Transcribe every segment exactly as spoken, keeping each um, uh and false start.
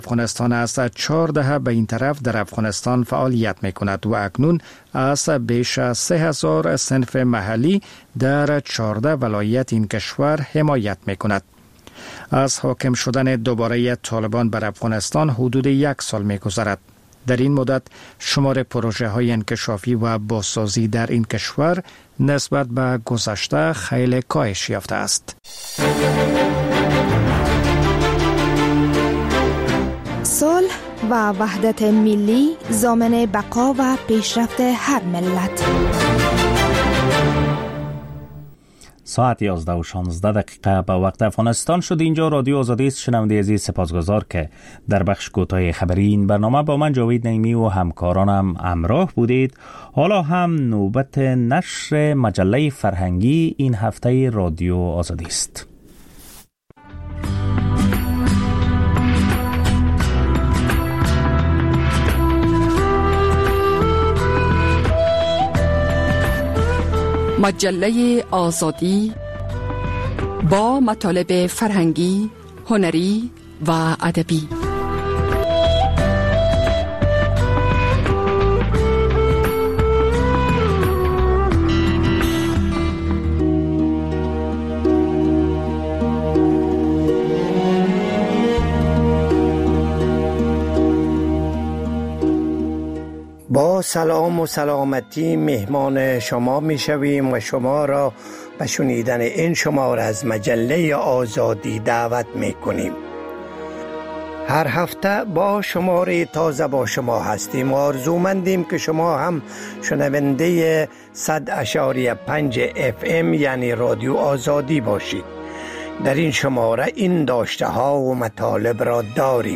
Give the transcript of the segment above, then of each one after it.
افغانستان از چهار دهه به این طرف در افغانستان فعالیت می کند و اکنون از بیش از سه هزار صنف محلی در چهارده ولایت این کشور حمایت می کند. از حاکم شدن دوباره طالبان بر افغانستان حدود یک سال می گذرد. در این مدت شمار پروژه های انکشافی و بازسازی در این کشور نسبت به گذشته خیلی کاهش یافته است. صلح و وحدت ملی ضامن بقا و پیشرفت هر ملت. ساعت یازده و شانزده دقیقه به وقت افغانستان شد. اینجا رادیو آزادی است. شنونده عزیز سپاسگزار که در بخش کوتاه خبری این برنامه با من جاوید نعیمی و همکارانم همراه بودید. حالا هم نوبت نشر مجله فرهنگی این هفته رادیو آزادی است. مجله آزادی با مطالب فرهنگی، هنری و ادبی. با سلام و سلامتی مهمان شما می شویم و شما را به شنیدن این شماره از مجله آزادی دعوت می کنیم. هر هفته با شماره تازه با شما هستیم و آرزومندیم که شما هم شنونده صد اشاریه پنج اف ام یعنی رادیو آزادی باشید. در این شماره این داشته ها و مطالب را داریم.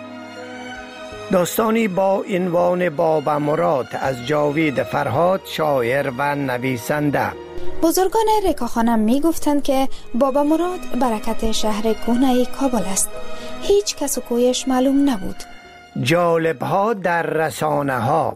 داستانی با عنوان بابا مراد از جاوید فرهاد، شاعر و نویسنده. بزرگان رکاخانم می گفتند که بابا مراد برکت شهر کهنه کابل است. هیچ کس و کویش معلوم نبود. جالب ها در رسانه ها.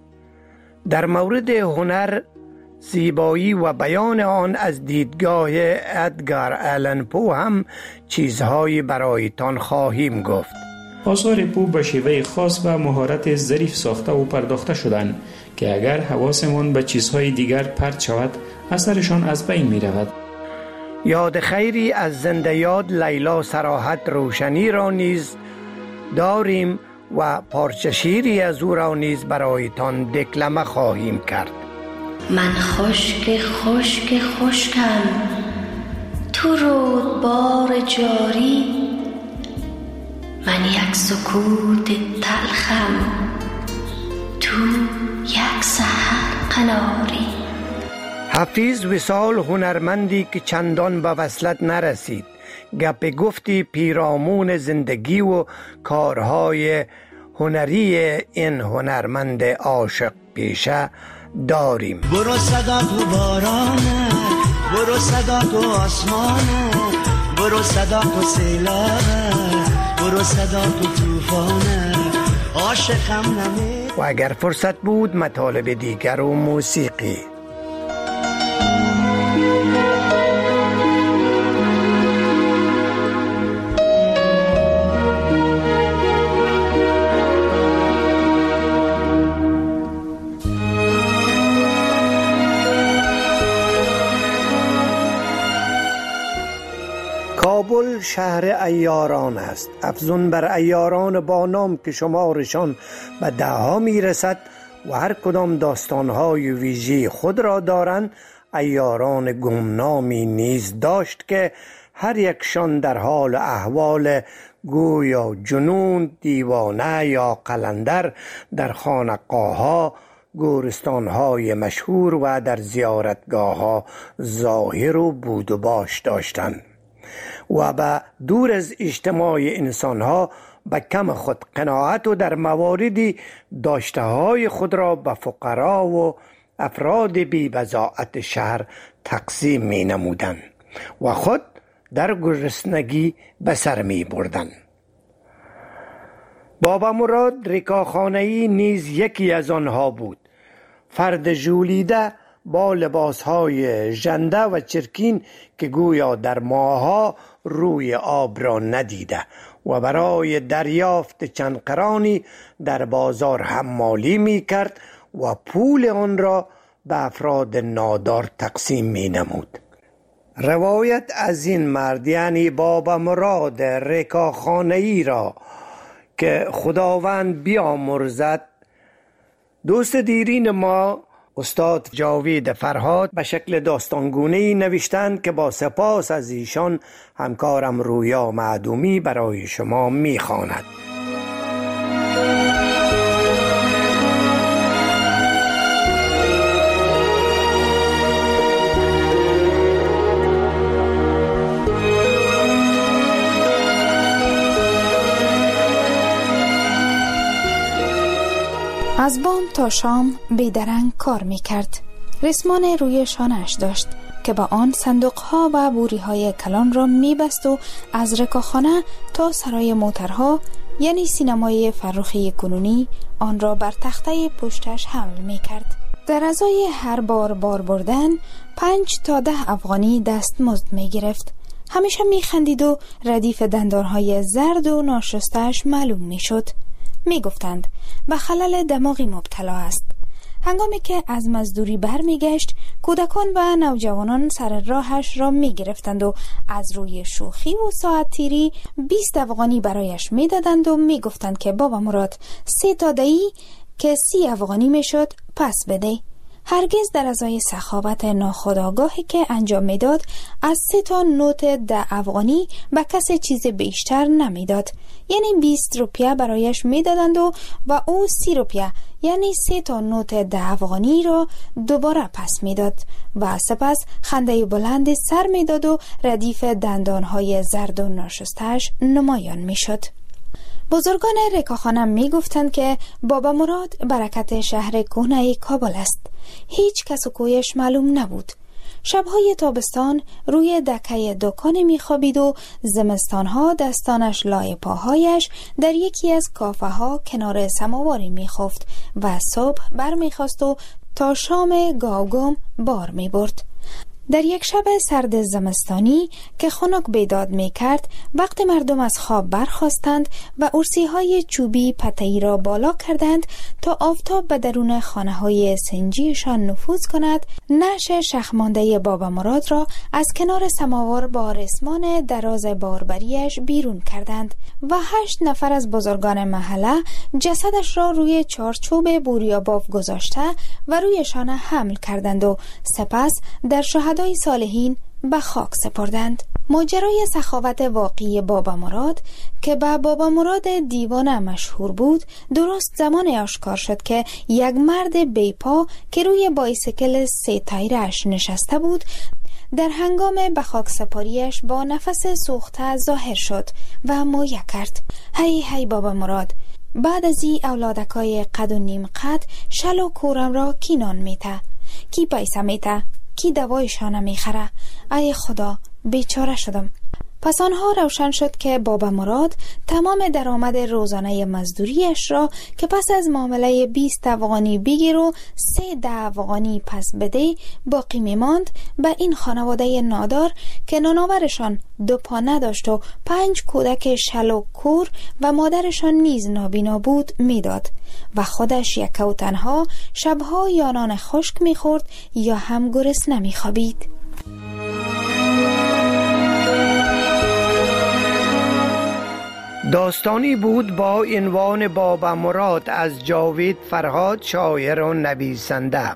در مورد هنر، زیبایی و بیان آن از دیدگاه ادگار آلن پو هم چیزهایی برایتان خواهیم گفت. آثار پو به شیوه خاص و مهارت ظریف ساخته و پرداخته شدند که اگر حواسمان به چیزهای دیگر پرت شود اثرشان از بین می رود. یاد خیری از زنده یاد لیلا صراحت روشنی را نیز داریم و پارچه شیری از او را نیز برایتان دکلمه خواهیم کرد. من خشک خشک خشکم، تو رودبار جاری، من یک سکوت تلخم، تو یک سحر قناری. حفیظ وصال هنرمندی که چندان به وصلت نرسید، گپ گفتی پیرامون زندگی و کارهای هنری این هنرمند عاشق پیشه داریم. برو صدا تو بارانه، برو صدا تو آسمانه، برو صدا تو سیلابه، برو صدا تو توفانه، عاشقم نمی. و اگر فرصت بود مطالب دیگر و موسیقی. کابل شهر عیاران است. افزون بر عیاران با نام که شمارشان به ده ها می رسد و هر کدام داستانهای ویژه خود را دارند، عیاران گمنامی نیز داشت که هر یکشان در حال احوال گویا جنون، دیوانه یا قلندر در خانقاه‌ها، گورستان‌های مشهور و در زیارتگاه‌ها ظاهر و بود و باش داشتند و به دور از اجتماع انسان‌ها به کم خود قناعت و در مواردی داشته های خود را به فقرا و افراد بی بضاعت شهر تقسیم می نمودند و خود در گرسنگی به سر می بردند. بابا مراد رکاخانه‌ای نیز یکی از آنها بود. فرد ژولیده با لباسهای ژنده و چرکین که گویا در ماه‌ها روی آب را ندیده و برای دریافت چند قرانی در بازار حمالی می کرد و پول آن را به افراد نادار تقسیم می نمود. روایت از این مرد یعنی بابا مراد رکاخانه‌ای را که خداوند بیامرزد دوست دیرین ما استاد جاوید فرهاد به شکل داستانگونه‌ای نوشتند که با سپاس از ایشان همکارم رویا معدومی برای شما می‌خواند. از بام تا شام بیدرنگ کار می کرد. ریسمان روی شانه‌اش داشت که با آن صندوقها و بوریهای کلان را می بست و از رکاخانه تا سرای موترها یعنی سینمای فرخی کنونی آن را بر تخته پشتش حمل می کرد. در ازای هر بار بار بردن پنج تا ده افغانی دستمزد می گرفت. همیشه می خندید و ردیف دندانهای زرد و ناشسته‌اش معلوم می شد. می گفتند به خلل دماغی مبتلا است. هنگامی که از مزدوری بر می گشت کودکان و نوجوانان سر راهش را می گرفتند و از روی شوخی و ساعت تیری بیست افغانی برایش می دادند و می گفتند که بابا مراد سه تا دهی که سی افغانی می شد پس بده. هرگز در ازای سخاوت ناخودآگاهی که انجام میداد از سه تا نوت ده افغانی به کسی چیز بیشتر نمیداد، یعنی بیست روپیه برایش میدادند و و او سی روپیه یعنی سه تا نوت ده افغانی را دوباره پس میداد و سپس خنده بلند سر میداد و ردیف دندانهای زرد و ناشسته‌اش نمایان میشد. بزرگان رکاخانم می گفتند که بابا مراد برکت شهر کهنه کابل است. هیچ کس و کویش معلوم نبود. شبهای تابستان روی دکه دکان می خوابید و زمستانها دستانش لای پاهایش در یکی از کافه ها کنار سماواری می خفت و صبح بر می خواست و تا شام گاوگم بار می برد. در یک شب سرد زمستانی که خنک بیداد می کرد وقت مردم از خواب برخاستند و ارسی های چوبی پتهی را بالا کردند تا آفتاب به درون خانه های سنجیشان نفوذ کند، نعش شخمانده بابا مراد را از کنار سماور با رسمان دراز باربریش بیرون کردند و هشت نفر از بزرگان محله جسدش را روی چارچوب بوریاباف گذاشته و رویشان حمل کردند و سپس در شهدای صالحین به خاک سپردند. ماجرای سخاوت واقعی بابا مراد که به بابا مراد دیوانه مشهور بود درست زمان آشکار شد که یک مرد بیپا که روی بایسکل سه تایرش نشسته بود در هنگام به خاک سپاریش با نفس سوخته ظاهر شد و مویه کرد. هی هی بابا مراد، بعد از این اولادکای قد و نیم قد شل و کورم را کی نان میته، کی پیسه میته، کی دوایشان میخره؟ ای خدا، بیچاره شدم. پس آنها روشن شد که بابا مراد تمام درآمد روزانه مزدوریش را که پس از معامله بیست افغانی بگیر و سه ده افغانی پس بده باقی میماند به این خانواده نادار که نانآورشان دو پا نداشت و پنج کودک شل و کور و مادرشان نیز نابینا بود میداد و خودش یک و تنها شبها یا نان خشک میخورد یا هم گرسنه میخوابید. داستانی بود با عنوان بابا مراد از جاوید فرهاد، شاعر و نویسنده.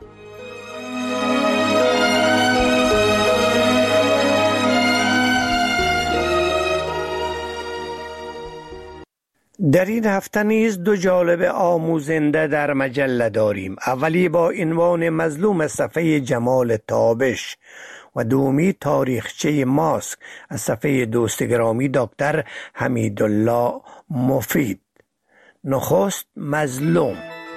در این هفته نیز دو جالب آموزنده در مجله داریم. اولی با عنوان مظلوم صفحه جمال تابش و دومی تاریخچه ماسک از صفحه دوست گرامی دکتر حمیدالله مفید. نخست مظلوم.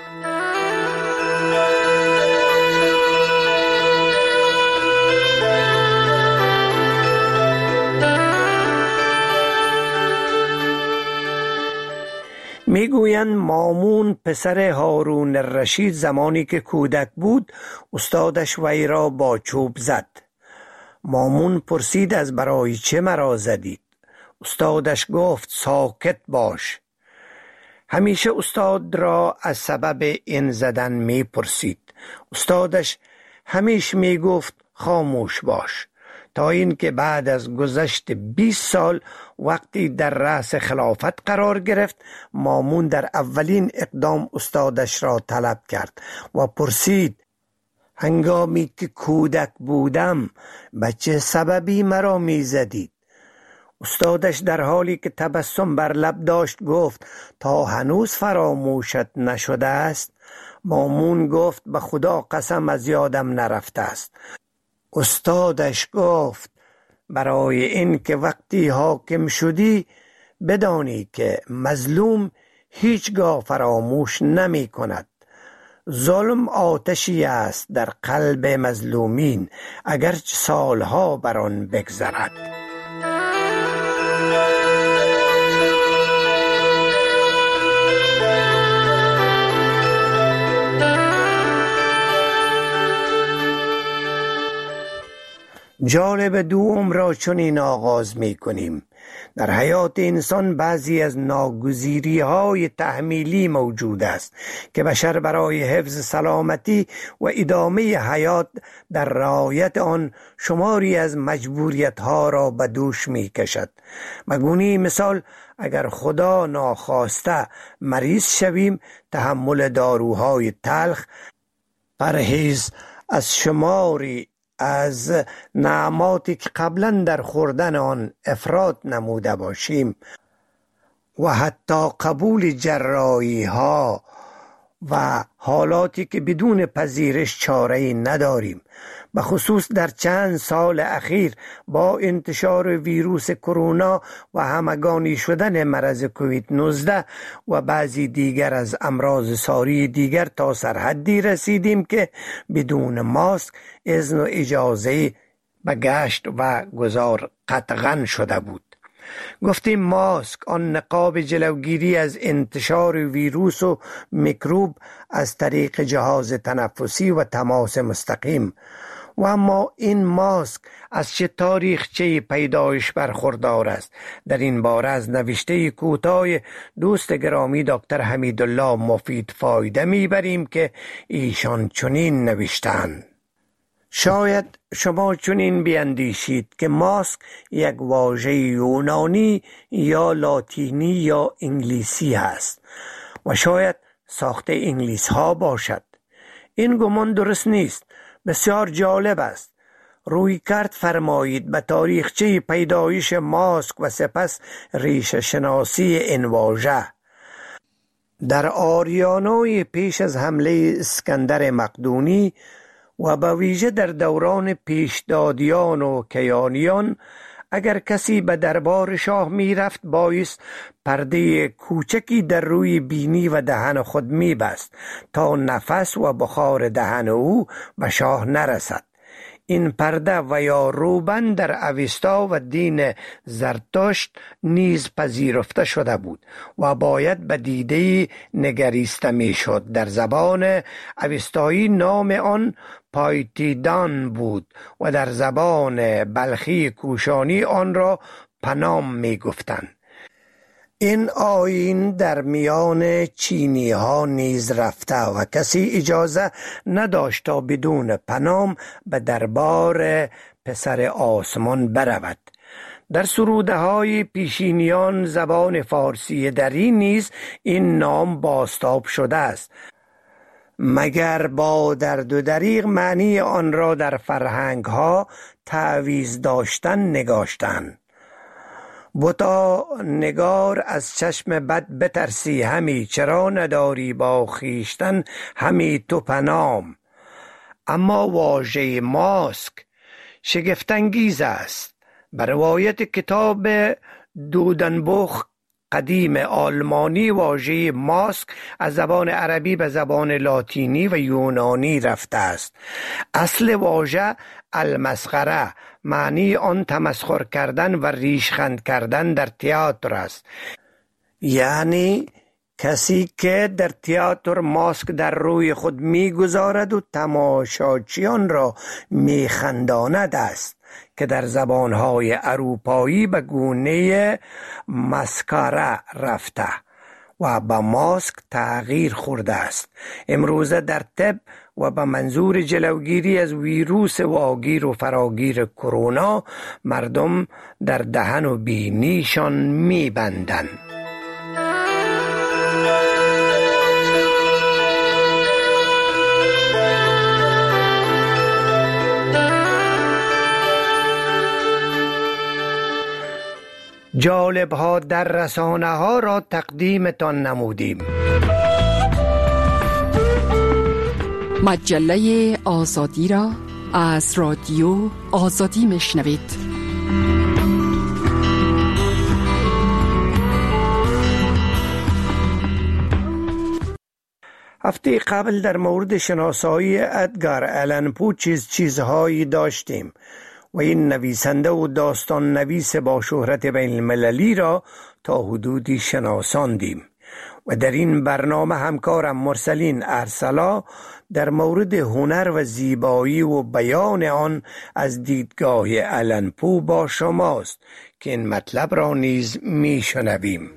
میگویند مامون پسر هارون الرشید زمانی که کودک بود استادش وی را با چوب زد. مامون پرسید از برای چه مرا زدید؟ استادش گفت ساکت باش. همیشه استاد را از سبب این زدن می پرسید. استادش همیشه می گفت خاموش باش، تا اینکه بعد از گذشت بیست سال وقتی در رأس خلافت قرار گرفت، مامون در اولین اقدام استادش را طلب کرد و پرسید هنگامی که کودک بودم به چه سببی مرا می زدید؟ استادش در حالی که تبسم بر لب داشت گفت تا هنوز فراموشت نشده است؟ مامون گفت به خدا قسم از یادم نرفته است. استادش گفت برای این که وقتی حاکم شدی بدانی که مظلوم هیچگاه فراموش نمی کند. ظلم آتشی است در قلب مظلومین اگرچه سالها بر آن بگذرد. جالب دوم را چنین آغاز می کنیم. در حیات انسان بعضی از ناگزیری های تحمیلی موجود است که بشر برای حفظ سلامتی و ادامه حیات در رعایت آن شماری از مجبوریت ها را به دوش می کشد. بگونی مثال اگر خدا ناخواسته مریض شویم، تحمل داروهای تلخ، پرهیز از شماری از نعماتی که قبلا در خوردن آن افراط نموده باشیم و حتی قبول جراحی ها و حالاتی که بدون پذیرش چاره‌ای نداریم. به خصوص در چند سال اخیر با انتشار ویروس کرونا و همگانی شدن مرض کووید نوزده و بعضی دیگر از امراض ساری دیگر تا سرحدی رسیدیم که بدون ماسک اذن و اجازه به گشت و گذار قطعاً شده بود. گفتیم ماسک آن نقاب جلوگیری از انتشار ویروس و میکروب از طریق جهاز تنفسی و تماس مستقیم. و اما این ماسک از چه تاریخچه پیدایش برخوردار است؟ در این باره از نوشته کوتاه دوست گرامی دکتر حمیدالله مفید فایده میبریم که ایشان چنین نوشتند: شاید شما چنین بیندیشید که ماسک یک واژه یونانی یا لاتینی یا انگلیسی است و شاید ساخته انگلیس ها باشد. این گمان درست نیست. بسیار جالب است. روی کرد فرمایید به تاریخچه پیدایش ماسک و سپس ریشه شناسی این واژه. در آریانوی پیش از حمله اسکندر مقدونی و به ویژه در دوران پیشدادیان و کیانیان، اگر کسی به دربار شاه می رفت بایست پرده کوچکی در روی بینی و دهن خود می بست تا نفس و بخار دهن او به شاه نرسد. این پرده و یا روبند در اوستا و دین زرتشت نیز پذیرفته شده بود و باید به دیده نگریسته می شد. در زبان اوستایی نام آن پایتیدان بود و در زبان بلخی کوشانی آن را پنام می گفتند. این آیین در میان چینی ها نیز رفته و کسی اجازه نداشت تا بدون پنام به دربار پسر آسمان برود. در سروده های پیشینیان زبان فارسی دری نیز این نام بازتاب شده است، مگر با درد و دریغ معنی آن را در فرهنگ ها تعویض داشتن نگاشتن. بتا نگار از چشم بد بترسی همی، چرا نداری با خیشتن همی تو پنام. اما واژه ماسک شگفت‌انگیز است. به روایت کتاب دودنبوخ قدیم آلمانی واژه ماسک از زبان عربی به زبان لاتینی و یونانی رفته است. اصل واژه المسخره، معنی آن تمسخر کردن و ریشخند کردن در تئاتر است. یعنی کسی که در تئاتر ماسک در روی خود میگذارد و تماشاچیان را میخنداند است. که در زبانهای اروپایی به گونه ماسکارا رفته و به ماسک تغییر خورده است. امروزه در طب و به منظور جلوگیری از ویروس واگیر و فراگیر کرونا مردم در دهن و بینیشان می‌بندند. جالب ها در رسانه ها را تقدیمتان نمودیم. مجله آزادی را از رادیو آزادی میشنوید. هفته قبل در مورد شناسایی ادگار آلن پو چیز چیزهایی داشتیم و این نویسنده و داستان نویس با شهرت بین المللی را تا حدودی شناساندیم و در این برنامه همکارم مرسلین ارسلا در مورد هنر و زیبایی و بیان آن از دیدگاه آلن پو با شماست که این مطلب را نیز می شنویم.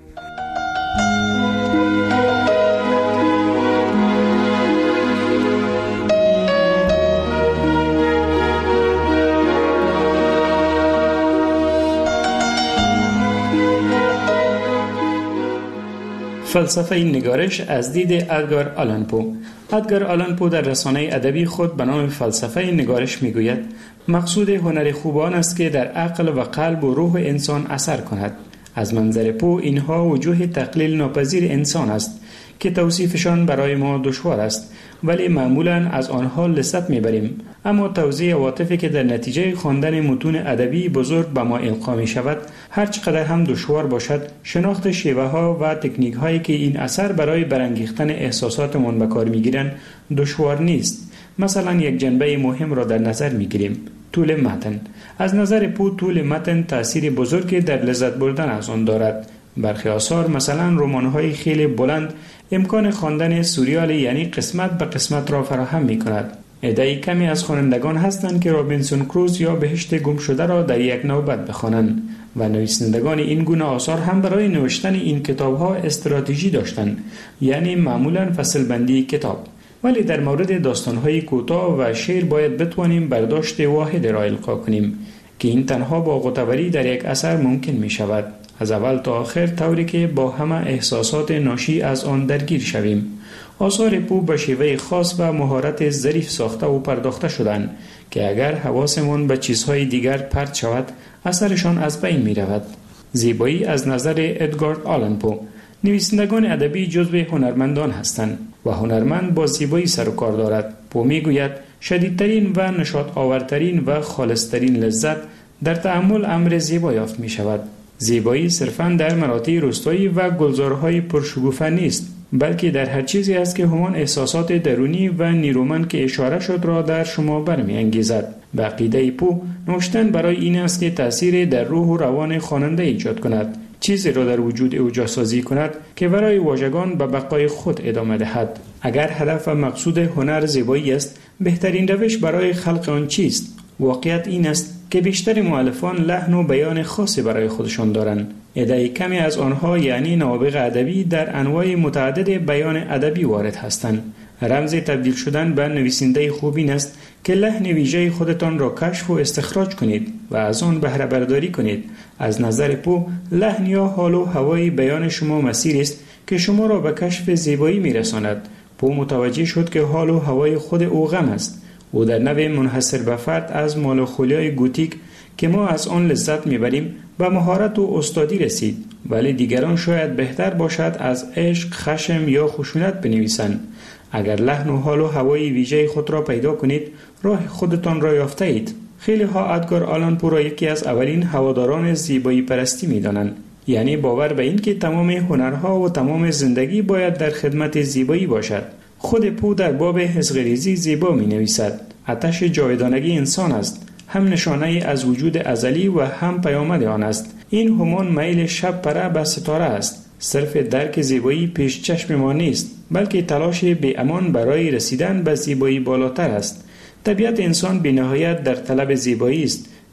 فلسفه این نگارش از دید ادگار آلن پو. ادگار آلن پو در رسانه ادبی خود به نام فلسفه این نگارش میگوید مقصود هنر خوبان است که در عقل و قلب و روح انسان اثر کند. از منظر پو اینها وجوه تقلیل ناپذیر انسان است که توصیفشان برای ما دشوار است، ولی معمولا از آنها لذت میبریم. اما توزیع عواطفی که در نتیجه خواندن متون ادبی بزرگ به ما القا می شود، هر چقدر هم دشوار باشد، شناخت شیوه ها و تکنیک هایی که این اثر برای برانگیختن احساساتمان به کار می گیرند دشوار نیست. مثلا یک جنبه مهم را در نظر می گیریم: طول متن. از نظر پو طول متن تأثیر بزرگی در لذت بردن از آن دارد. برخی آثار مثلا رمان‌های خیلی بلند امکان خواندن سوریال یعنی قسمت به قسمت را فراهم می کند. عده‌ای کمی از خوانندگان هستند که رابینسون کروزو یا بهشت گم شده را در یک نوبت بخوانند و نویسندگان این گونه آثار هم برای نوشتن این کتاب‌ها استراتژی داشتند، یعنی معمولاً فصل بندی کتاب. ولی در مورد داستان‌های کوتاه و شعر باید بتوانیم برداشت واحد را القا کنیم که این تنها با غوطه‌وری در یک اثر ممکن می شود، از اول تا آخر، طوری که با همه احساسات ناشی از آن درگیر شویم. آثار پو به شیوه خاص و مهارت ظریف ساخته و پرداخته شدند که اگر حواسمان به چیزهای دیگر پرت شود، اثرشان از بین می رود. زیبایی از نظر ادگار آلن پو. نویسندگان ادبی جزو هنرمندان هستند و هنرمند با زیبایی سر و کار دارد. پو می گوید شدیدترین و نشاط آورترین و خالصترین لذت در تأمل امر زیبا یافت می شود. زیبایی صرفاً در مراتع روستایی و گلزارهای پرشکوفه نیست، بلکه در هر چیزی است که همان احساسات درونی و نیرومند که اشاره شد را در شما برمی انگیزد. به عقیده پو، نوشتن برای این است که تأثیر در روح و روان خواننده ایجاد کند، چیزی را در وجود او جاسازی کند که برای واژگان به بقای خود ادامه دهد. اگر هدف و مقصود هنر زیبایی است، بهترین روش برای خلق آن چیست؟ واقعیت این است که بیشتر مؤلفان لحن و بیان خاصی برای خودشان دارند. عده کمی از آنها یعنی نوابغ ادبی در انواع متعدد بیان ادبی وارد هستند. رمز تبدیل شدن به نویسنده خوب این است که لحن ویژه خودتان را کشف و استخراج کنید و از آن بهره برداری کنید. از نظر پو، لحن یا حال و هوای بیان شما مسیری است که شما را به کشف زیبایی میرساند. پو متوجه شد که حال و هوای خود او غم است. او در نوع منحصر به فرد از مالوخولیای گوتیک که ما از آن لذت میبریم به مهارت و استادی رسید، ولی دیگران شاید بهتر باشد از عشق، خشم یا خشونت بنویسند. اگر لحن و حال و هوای ویژه خود را پیدا کنید، راه خودتان را یافته اید. خیلی ها ادگار آلن پو را یکی از اولین هواداران زیبایی پرستی میدانند، یعنی باور به این که تمام هنرها و تمام زندگی باید در خدمت زیبایی باشد. خود پو در باب حزق‌ریزی زیبا می نویسد: آتش جاودانگی انسان است، هم نشانه از وجود ازلی و هم پیامد آن است. این همان میل شب پره به ستاره است. صرف درک زیبایی پیش چشم ما نیست، بلکه تلاش بی امان برای رسیدن به زیبایی بالاتر است. طبیعت انسان بی نهایت در طلب زیبایی است،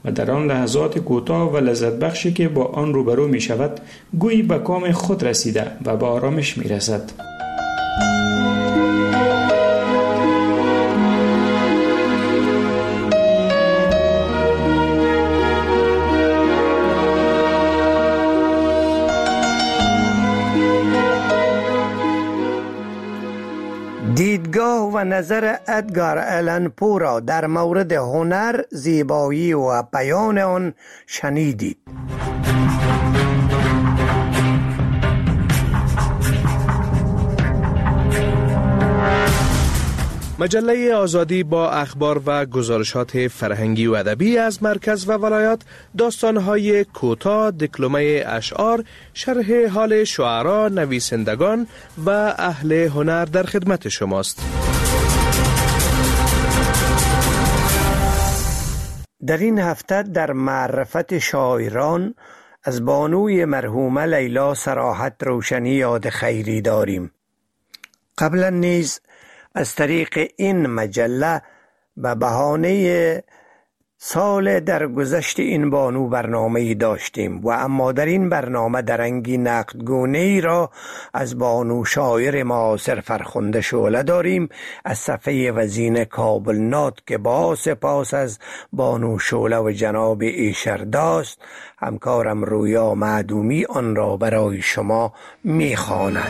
و در آن لحظات کوتاه و لذت بخشی که با آن روبرو می شود گویی به کام خود رسیده و به آرامش می رسد. دیدگاه و نظر ادگار آلن پو را در مورد هنر، زیبایی و بیان آن شنیدید. مجله آزادی با اخبار و گزارشات فرهنگی و ادبی از مرکز و ولایات، داستان‌های کوتاه، دکلمه اشعار، شرح حال شعرا، نویسندگان و اهل هنر در خدمت شماست. در این هفته در معرفت شاعران از بانوی مرحومه لیلا صراحت روشنی یاد خیری داریم. قبلا نیز از طریق این مجله به بهانه سال در گذشت این بانو برنامه‌ای داشتیم و اما در این برنامه درنگی نقدگونه‌ای را از بانو شاعر معاصر فرخنده شعله داریم از صفحه وزین کابل نات که با سپاس از بانو شعله و جناب ایشرداست همکارم رویا معدومی آن را برای شما می‌خواند.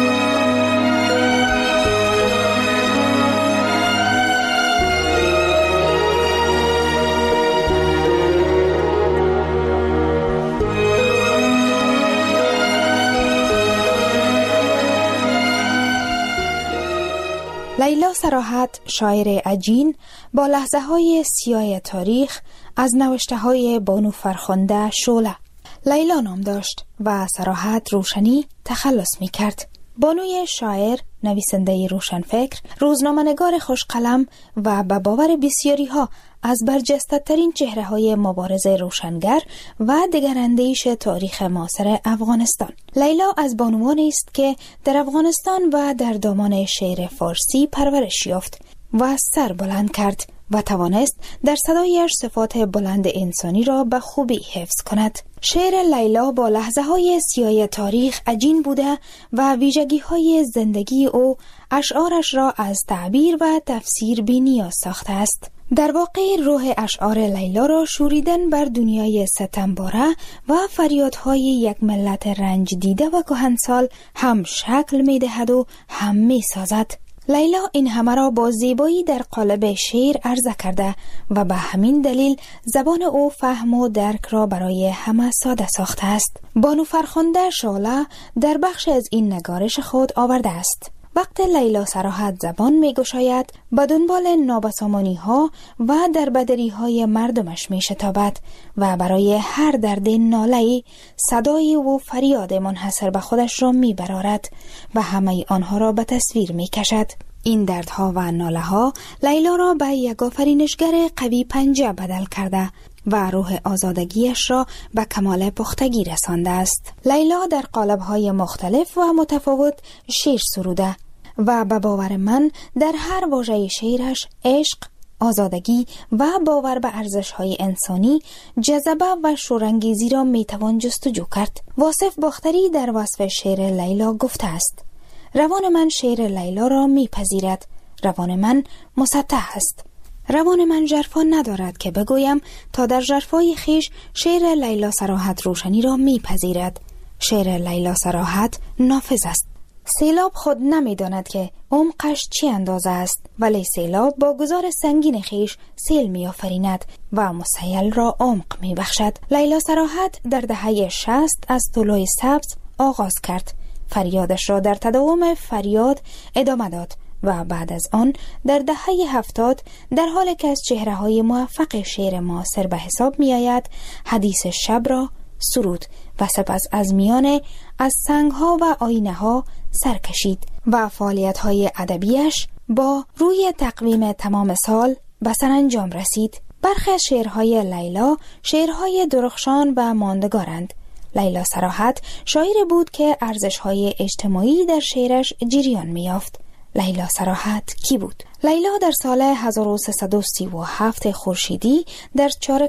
لیلا صراحت، شاعر عجین، با لحظه های سیاه تاریخ از نوشته های بانو فرخنده شعله. لیلا نام داشت و صراحت روشنی تخلص می کرد. بانوی شاعر، نویسنده روشنفکر، روزنامه‌نگار خوشقلم و به باور بسیاری ها از برجسته ترین چهره های مبارزه روشنگر و دگراندیش تاریخ معاصر افغانستان. لیلا از بانوانی است که در افغانستان و در دامان شعر فارسی پرورش یافت و سر بلند کرد و توانست در صدایش صفات بلند انسانی را به خوبی حفظ کند. شعر لیلا با لحظه های سیاه تاریخ عجین بوده و ویژگی های زندگی او اشعارش را از تعبیر و تفسیر بی نیاز ساخته است. در واقع روح اشعار لیلا را شوریدن بر دنیای ستمباره و فریادهای یک ملت رنج دیده و کهنسال هم شکل می دهد و هم می سازد. لیلا این همه را با زیبایی در قالب شعر عرضه کرده و به همین دلیل زبان او فهم و درک را برای همه ساده ساخته است. بانو فرخنده شعله در بخش از این نگارش خود آورده است: وقت لیلا صراحت زبان می گشاید به دنبال نابسامانی ها و در بدری های مردمش می شتابد و برای هر درد ناله‌ای صدای و فریاد منحصر به خودش را می برارد و همه آنها را به تصویر می کشد. این دردها و ناله ها لیلا را به یک آفرینشگر قوی پنجه بدل کرده و روح آزادگیش را به کمال پختگی رسانده است. لیلا در قالب‌های مختلف و متفاوت شعر سروده و به باور من در هر واژه شعرش عشق، آزادگی و باور به ارزش‌های انسانی، جذبه و شورانگیزی را میتوان جستجو کرد. واصف باختری در وصف شعر لیلا گفته است: روان من شعر لیلا را میپذیرد، روان من مسطح است. روان من ژرفا ندارد که بگویم تا در ژرفای خیش شعر لیلا صراحت روشنی را میپذیرد. شعر لیلا صراحت نافذ است. سیلاب خود نمیداند که عمقش چی اندازه است، ولی سیلاب با گذار سنگین خیش سیل می آفریند و مسیل را عمق می بخشد. لیلا صراحت در دهه شصت از طلوع سبز آغاز کرد. فریادش را در تداوم فریاد ادامه داد و بعد از آن در دهه هفتاد در حالی که از چهره های موفق شعر معاصر به حساب می آید حدیث شب را سرود و سپس از میان از سنگ ها و آینه ها سر کشید و فعالیت های ادبیش با روی تقویم تمام سال به سرانجام رسید. برخی از شعرهای لیلا شعرهای درخشان و ماندگارند. لیلا صراحت شاعر بود که ارزش‌های اجتماعی در شعرش جریان می‌یافت. لیلا صراحت کی بود؟ لیلا در سال هزار و سیصد و سی و هفت خورشیدی در چارکار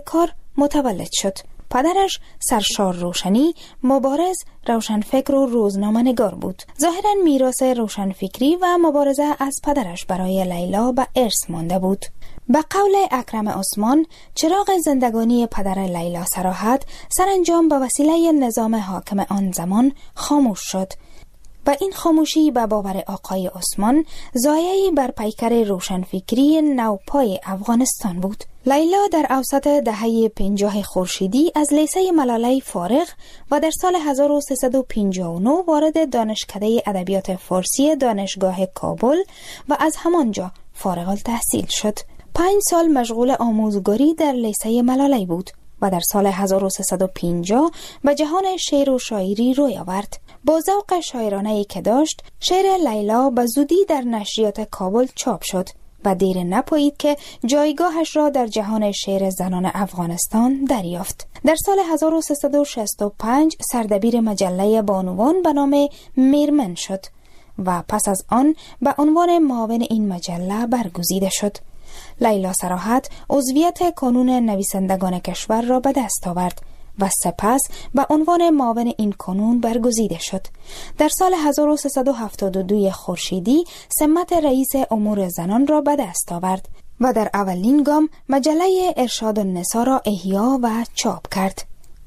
متولد شد. پدرش سرشار روشنی، مبارز، روشنفکر و روزنامه‌نگار بود. ظاهراً میراث روشنفکری و مبارزه از پدرش برای لیلا به ارث مانده بود. به قول اکرم عثمان، چراغ زندگانی پدر لیلا صراحت سرانجام به وسیله نظام حاکم آن زمان خاموش شد. و این خاموشی به باور آقای عثمان زایه‌ای بر پیکر روشنفکری نوپای افغانستان بود. لیلا در اوسط دهه پنجاه خورشیدی از لیسه ملاله فارغ و در سال هزار و سیصد و پنجاه و نه وارد دانشکده ادبیات فارسی دانشگاه کابل و از همانجا فارغ التحصیل شد. پنج سال مشغول آموزگاری در لیسه ملاله بود و در سال هزار و سیصد و پنجاه به جهان شعر و شاعری روی آورد. با ذوق شاعرانه‌ای که داشت، شعر لیلا به زودی در نشریات کابل چاپ شد و دیر نپایید که جایگاهش را در جهان شعر زنان افغانستان دریافت. در سال هزار و سیصد و شصت و پنج سردبیر مجله بانوان به نام میرمن شد و پس از آن به عنوان معاون این مجله برگزیده شد. لیلا صراحت عضویت کانون نویسندگان کشور را به دست آورد و سپس به عنوان معاون این کانون برگزیده شد. در سال هزار و سیصد و هفتاد و دو خورشیدی سمت رئیس امور زنان را به دست آورد و در اولین گام مجله ارشاد النساء را احیا و چاپ کرد.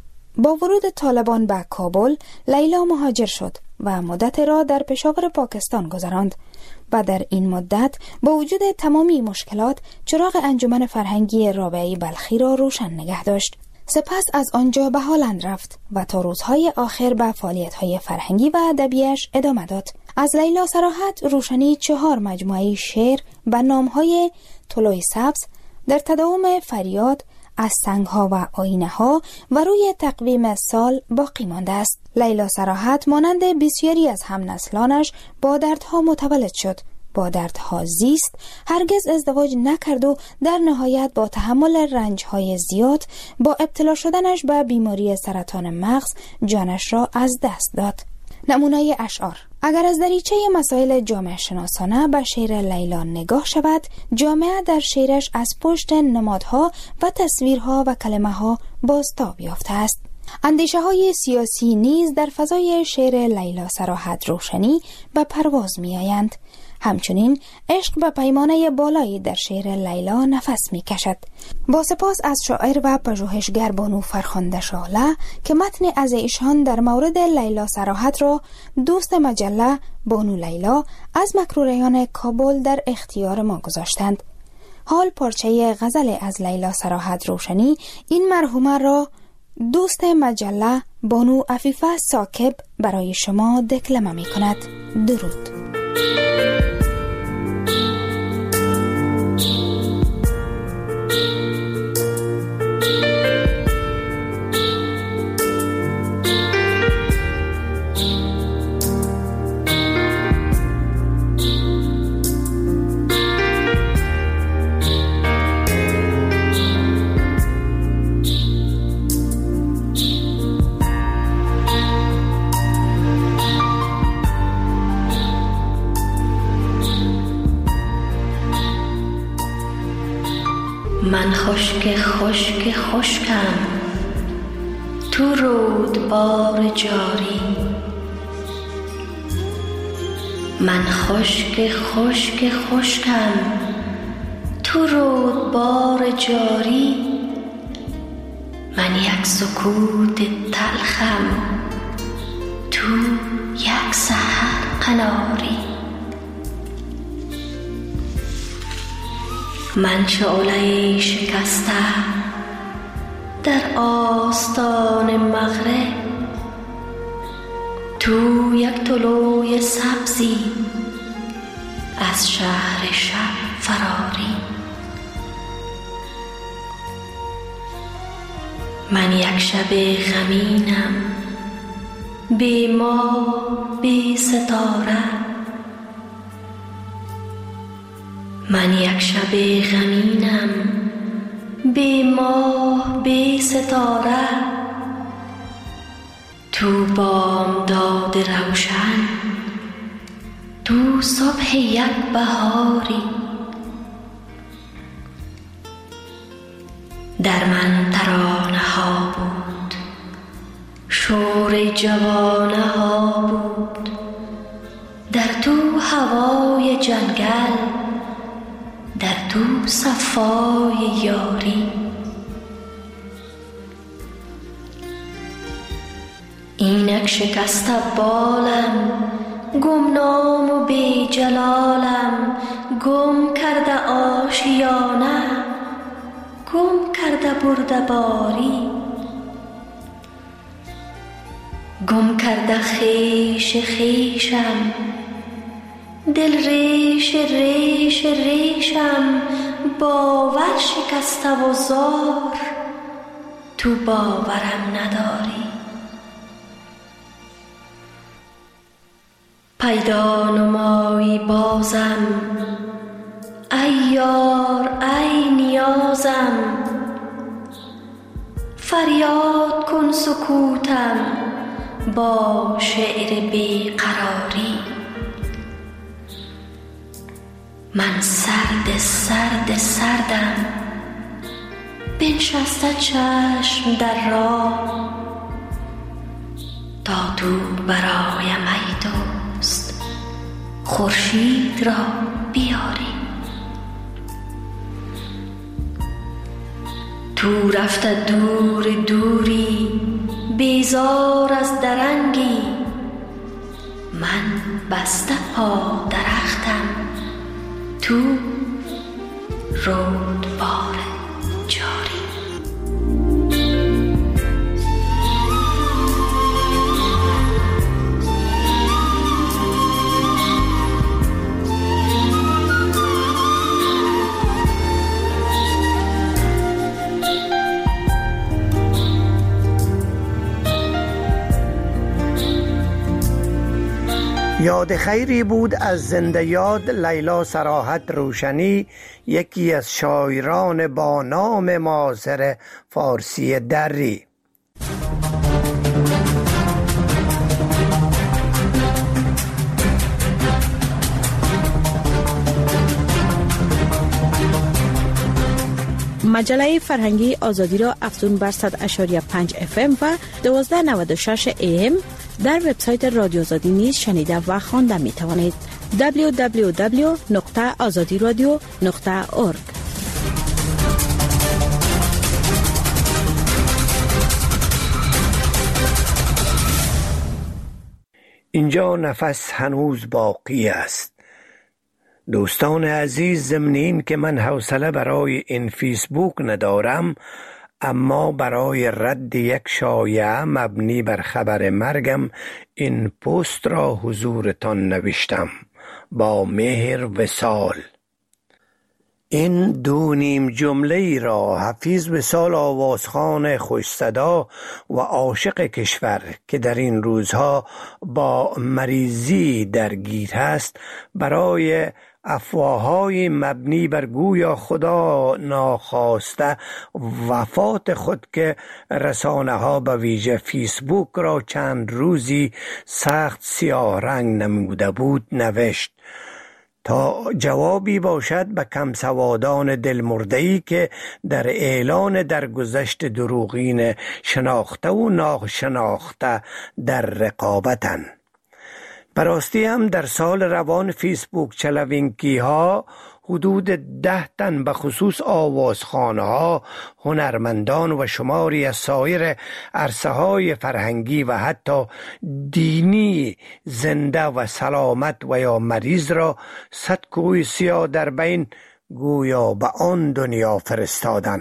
با ورود طالبان به کابل، لیلا مهاجر شد و مدت را در پشاور پاکستان گذراند و در این مدت با وجود تمامی مشکلات چراغ انجمن فرهنگی رابعه بلخی را روشن نگه داشت. سپس از آنجا به هلند رفت و تا روزهای آخر به فعالیت‌های فرهنگی و ادبیش ادامه داد. از لیلا صراحت روشنی چهار مجموعه شعر به نام‌های طلوع سبز، در تداوم فریاد، از سنگ‌ها و آینه‌ها و روی تقویم سال باقی مانده است. لیلا صراحت مانند بسیاری از همنسلانش با دردها متولد شد، با دردها زیست، هرگز ازدواج نکرد و در نهایت با تحمل رنج‌های زیاد با ابتلا شدنش به بیماری سرطان مغز جانش را از دست داد. نمونه اشعار: اگر از دریچه مسائل جامعه شناسانه به شعر لیلا نگاه شود، جامعه در شعرش از پشت نمادها و تصویرها و کلمه‌ها بازتاب یافته است. اندیشه های سیاسی نیز در فضای شعر لیلا صراحت روشنی به پرواز می آیند. همچنین عشق به پیمانه بالایی در شعر لیلا نفس می کشد. با سپاس از شاعر و پژوهشگر بانو فرخنده شعله که متن از ایشان در مورد لیلا صراحت را دوست مجله بانو لیلا از مکروریان کابل در اختیار ما گذاشتند. حال پارچه غزل از لیلا صراحت روشنی این مرحومه را دوست مجله بانو عفیفه ساکب برای شما دکلمه می کند. درود. من خشک خشک خشکم تو رودبار جاری، من خشک خشک خشکم تو رودبار جاری، من یک سکوت تلخم تو یک سحر قناری، من شعله شکسته در آستان مغرب، تو یک طلوع سبزی از شهر شب فراری، من یک شب غمینم بی ماه بی ستاره، من یک شب غمینم بی ماه بی ستاره، تو بامداد روشن تو صبح یک بهاری، در من تراش ها بود، شور جوانه ها بود، در تو هوای جنگل، در تو صفای یاری. اینک شکسته بالم، گمنام و بی جلالم، گم کرده آشیانه، گم کرده برده باری، گم کرده خیش خیشم، دل ریش ریش ریشم، باور شکسته و زار، تو باورم نداری. پیدا نمایی بازم، ای یار ای نیازم، فریاد کن سکوتم با شعر بیقراری. من سرد سرد سردم، بنشسته چشم در راه، تا تو برایم ای دوست خورشید را بیاری. تو رفته دور دوری، بیزار از درنگی، من بسته پا درختم، تو رودبار جاری. یاد خیری بود از زنده یاد لیلا صراحت روشنی، یکی از شاعران با نام معاصر فارسی دری. مجله فرهنگی آزادی را افزون بر صد و شش و پنج اف ام و دوازده و نود و شش ای ام در وبسایت رادیو آزادی نیز شنیده و خوانده می توانید. دبلیو دبلیو دبلیو نقطه آزادی رادیو نقطه اورگ. اینجا نفس هنوز باقی است. دوستان عزیز، ضمن این که من حوصله برای این فیسبوک ندارم، اما برای رد یک شایعه مبنی بر خبر مرگم این پست را حضورتان نوشتم. با مهر وصال. این دو نیم جمله را حفیظ وصال آوازخوان خوش صدا و عاشق کشور که در این روزها با مریضی درگیر است، برای افواه‌های مبنی بر گویا خدا ناخواسته وفات خود که رسانه ها به ویژه فیسبوک را چند روزی سخت سیاه رنگ نموده بود نوشت، تا جوابی باشد به کم سوادان دلمرده‌ای که در اعلان درگذشت دروغین شناخته و ناشناخته در رقابتند. براستی هم در سال روان فیسبوک چلوینکی ها حدود ده تن به خصوص آوازخوانه ها، هنرمندان و شماری از سایر عرصه های فرهنگی و حتی دینی زنده و سلامت و یا مریض را صد کوه سیاه در بین گویا به آن دنیا فرستادن.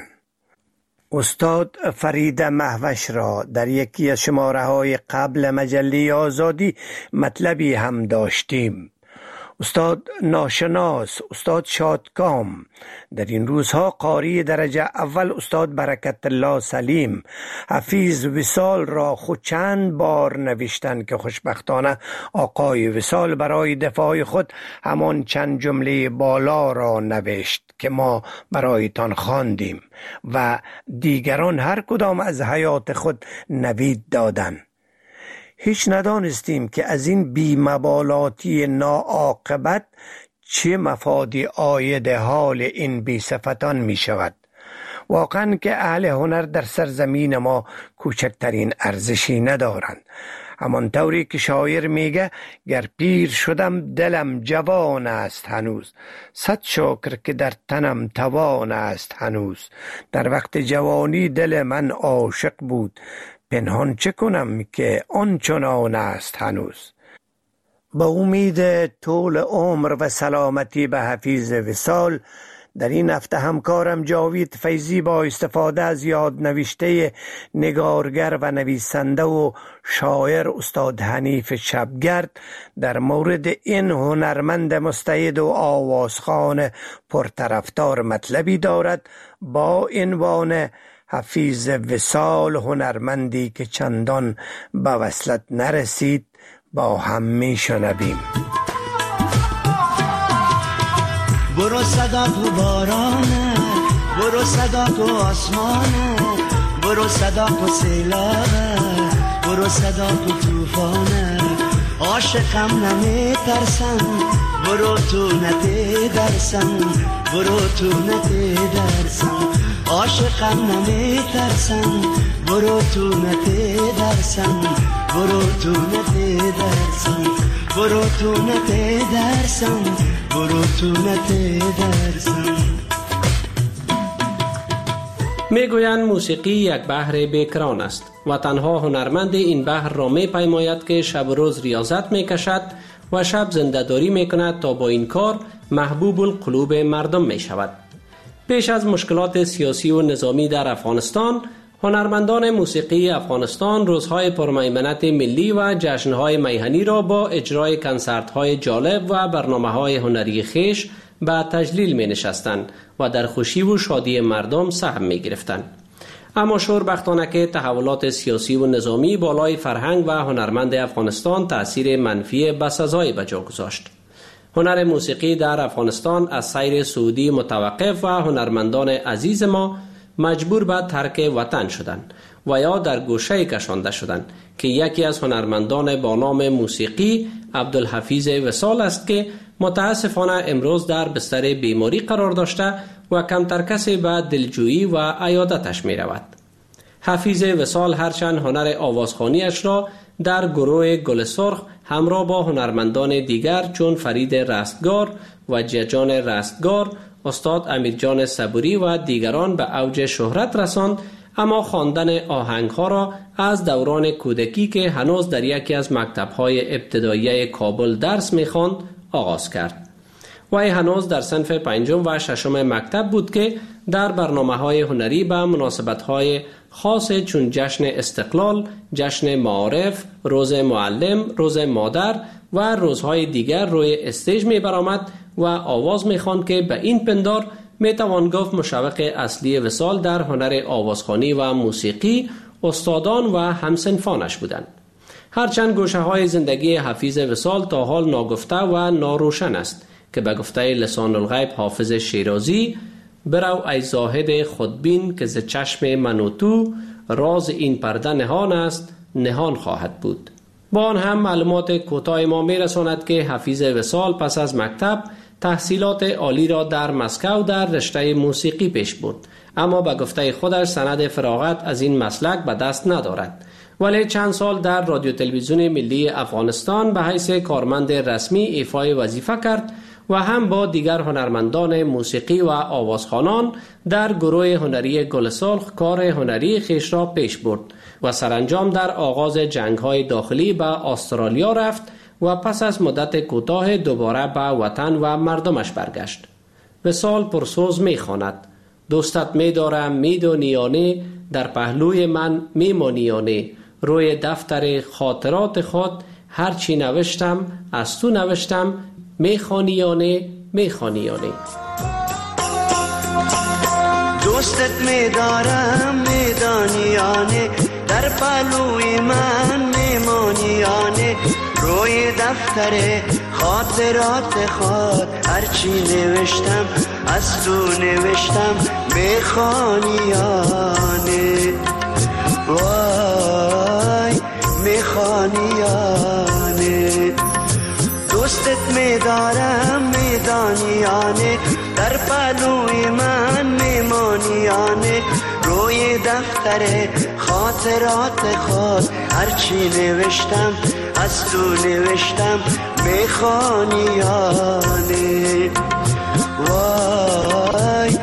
استاد فرید مهوش را در یکی از شماره های قبل مجله آزادی مطلبی هم داشتیم. استاد ناشناس، استاد شادکام، در این روزها قاری درجه اول استاد برکت الله سلیم، حفیظ وصال را خود چند بار نوشتند که خوشبختانه آقای وصال برای دفاع خود همان چند جمله بالا را نوشت که ما برایتان خواندیم و دیگران هر کدام از حیات خود نوید دادند. هیچ ندانستیم که از این بی‌مبالاتی ناعاقبت چه مفادی عاید حال این بی‌صفتان می شود واقعا که اهل هنر در سرزمین ما کوچکترین ارزشی ندارند. همان طوری که شاعر میگه گر پیر شدم دلم جوان است هنوز، صد شکر که در تنم توان است هنوز. در وقت جوانی دل من عاشق بود، پنهان چه کنم که آنچنان است هنوز. با امید طول عمر و سلامتی به حفیظ وصال، در این هفته همکارم جاوید فیضی با استفاده از یادنوشته نگارگر و نویسنده و شاعر استاد حنیف شبگرد در مورد این هنرمند مستعد و آوازخوان پرطرفدار مطلبی دارد با عنوان حفیظ وصال، هنرمندی که چندان به وصلت نرسید. با هم میشنویم. برو صدا تو بارانه، برو صدا تو آسمانه، برو صدا تو سیلابه، برو صدا تو توفانه. عاشقم نمی ترسم، برو تو نتی درسم، برو تو نتی درسم. عاشقم نمی ترسم، برو تو نتی درسم، برو تو نتی درسم، برو تو نتی درسم، برو تو نتی درسم. میگویند موسیقی یک بحر بیکران است و تنها هنرمند این بحر را می پیماید که شب و روز ریاضت می کشد و شب زنده‌داری می کند تا با این کار محبوب القلوب مردم می شود. پیش از مشکلات سیاسی و نظامی در افغانستان، هنرمندان موسیقی افغانستان روزهای پرمیمنت ملی و جشنهای میهنی را با اجرای کنسرت‌های جالب و برنامه‌های هنری خویش به تجلیل می نشستند و در خوشی و شادی مردم سهم می گرفتند. اما شوربختانه که تحولات سیاسی و نظامی بالای فرهنگ و هنرمند افغانستان تأثیر منفی بسزایی به جا گذاشت. هنر موسیقی در افغانستان از سیر سعودی متوقف و هنرمندان عزیز ما مجبور به ترک وطن شدند و یا در گوشه کشانده شدند که یکی از هنرمندان با نام موسیقی عبدالحفیظ وصال است که متاسفانه امروز در بستر بیماری قرار داشته و کمتر کسی به دلجویی و عیادتش می رود. حفیظ وصال هرچند هنر آوازخوانیش را در گروه گل سرخ همراه با هنرمندان دیگر چون فرید رستگار و جیجان رستگار، استاد امیرجان صبوری و دیگران به اوج شهرت رساند، اما خواندن آهنگ‌ها را از دوران کودکی که هنوز در یکی از مکتب‌های ابتدایی کابل درس می‌خواند آغاز کرد. وی هنوز در صنف پنجم و ششم مکتب بود که در برنامه‌های هنری به مناسبت‌های خاص چون جشن استقلال، جشن معارف، روز معلم، روز مادر و روزهای دیگر روی استیج می برآمد و آواز می خواند که به این پندار می توان گفت مشوق اصلی وصال در هنر آوازخوانی و موسیقی استادان و همسنفانش بودند. هرچند گوشه های زندگی حفیظ وصال تا حال ناگفته و ناروشن است که به گفته لسان الغیب حافظ شیرازی برو ای زاهد خودبین که ز چشم من و تو راز این پرده نهان است نهان خواهد بود. با آن هم معلومات کوتاه ما می رساند که حفیظ وصال پس از مکتب تحصیلات عالی را در مسکو در رشته موسیقی پیش برد، اما به گفته خودش سند فراغت از این مسلک به دست ندارد، ولی چند سال در رادیو تلویزیون ملی افغانستان به حیث کارمند رسمی ایفای وظیفه کرد و هم با دیگر هنرمندان موسیقی و آوازخوانان در گروه هنری گل سرخ کار هنری خویش را پیش برد و سرانجام در آغاز جنگ‌های داخلی به استرالیا رفت و پس از مدت کوتاه دوباره به وطن و مردمش برگشت. وصال پرسوز می‌خواند: دوستت می‌دارم می‌دانیانه، در پهلوی من می‌مانیانه، روی دفتر خاطرات خود هر چی نوشتم از تو نوشتم، میخوانیانه میخوانیانه. دوستت میدارم میدانیانه، در پهلوی من میمانیانه، روی دفتر خاطرات خود هرچی نوشتم از تو نوشتم، میخوانیانه وای میخوانیانه. دوستت میدارم میدانیانه، در پهلوی من میمانیانه روی دفتر خاطرات خود هرچی نوشتم از تو نوشتم میخوانیانه وای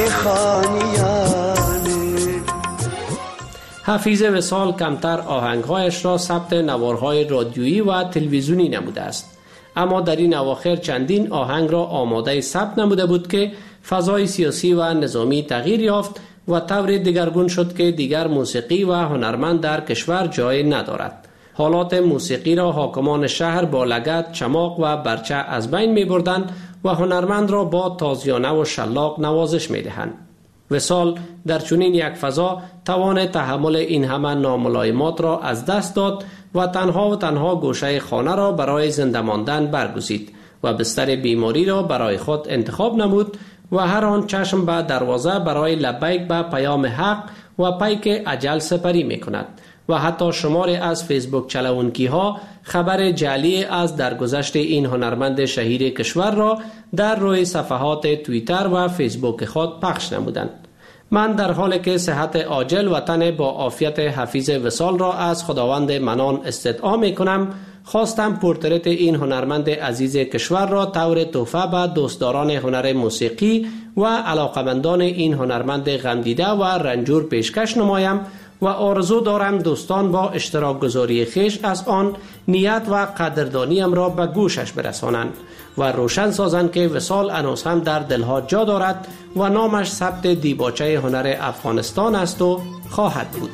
میخوانیانه. حفیظ وصال کمتر آهنگهایش را ثبت نوارهای رادیویی و تلویزیونی نموده است، اما در این اواخر چندین آهنگ را آماده ثبت نموده بود که فضای سیاسی و نظامی تغییر یافت و طور دیگرگون شد که دیگر موسیقی و هنرمند در کشور جای ندارد. حالات موسیقی را حاکمان شهر با لگد، چماق و برچه از بین می بردند و هنرمند را با تازیانه و شلاق نوازش می دهند. وصال در چنین یک فضا توان تحمل این همه ناملایمات را از دست داد و تنها و تنها گوشه خانه را برای زنده ماندن برگزید و بستر بیماری را برای خود انتخاب نمود و هر آن چشم به دروازه برای لبیک به پیام حق و پیک اجل سپری می کند و حتی شماری از فیسبوک چلوونکی ها خبر جعلی از درگذشت این هنرمند شهیر کشور را در روی صفحات توییتر و فیسبوک خود پخش نمودند. من در حالی که صحت عاجل و تن با عافیت حفیظ وصال را از خداوند منان استدعا می کنم، خواستم پورتریت این هنرمند عزیز کشور را طور تحفه به دوستداران هنر موسیقی و علاقمندان این هنرمند غمدیده و رنجور پیشکش نمایم و آرزو دارم دوستان با اشتراک گذاری خیش از آن نیت و قدردانیم را به گوشش برسانند و روشن سازند که وصال هنوز هم در دلها جا دارد و نامش ثبت دیباچه هنر افغانستان است و خواهد بود.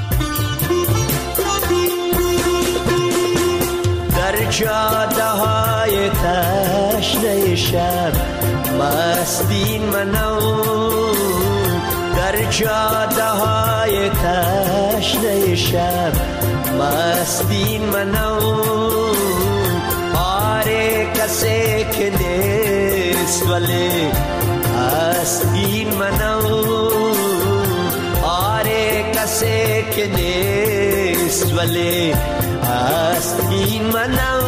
در جاده های تشنه شب مستین منو، در جاده های تشنه شب مستین منو، آره کسی که نیست ولی هستین منو، آره کسی که نیست ولی هستین منو.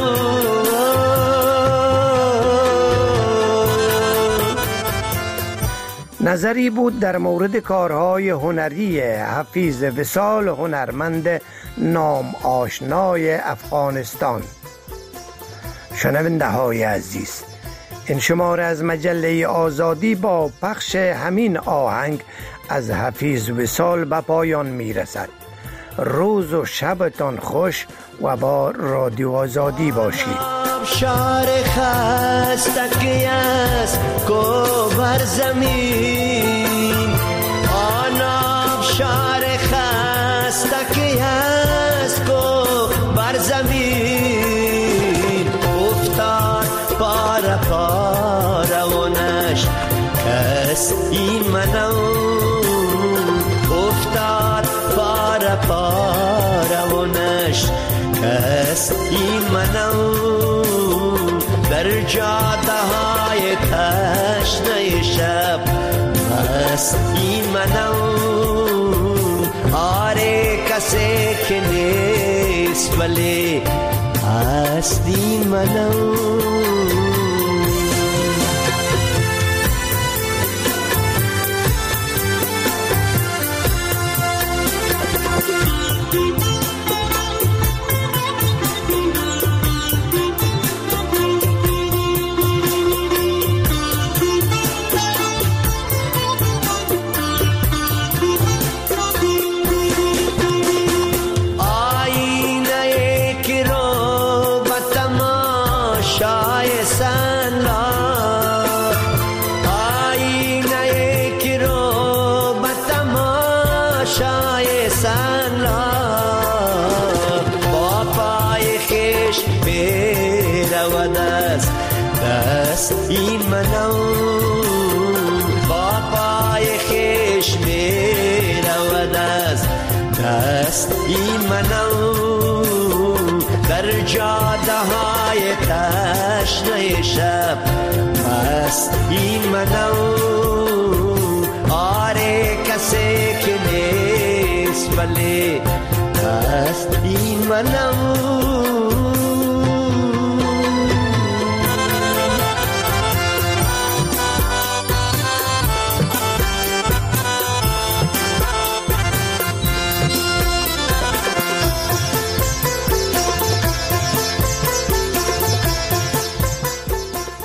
نظری بود در مورد کارهای هنری حفیظ وصال، هنرمند نام آشنای افغانستان. شنونده های عزیز، این شماره از مجله آزادی با پخش همین آهنگ از حفیظ وصال به پایان می رسد. روز و شبتان خوش و با رادیو آزادی باشید. شار خستگی است کو بر زمین، آن شار خستگی است کو بر زمین، افتاد پاره پاره و نشت کس این منو، افتاد پاره پاره و نشت کس این منو، در جاده های تشنه شب مستین منو، آره کسی که نیست ولی هستین منو. این منو با پای خیش می رود از دست، این منو در جاده های تشنه شب مست، این منو آره کسی که نیست ولی هست، این منو.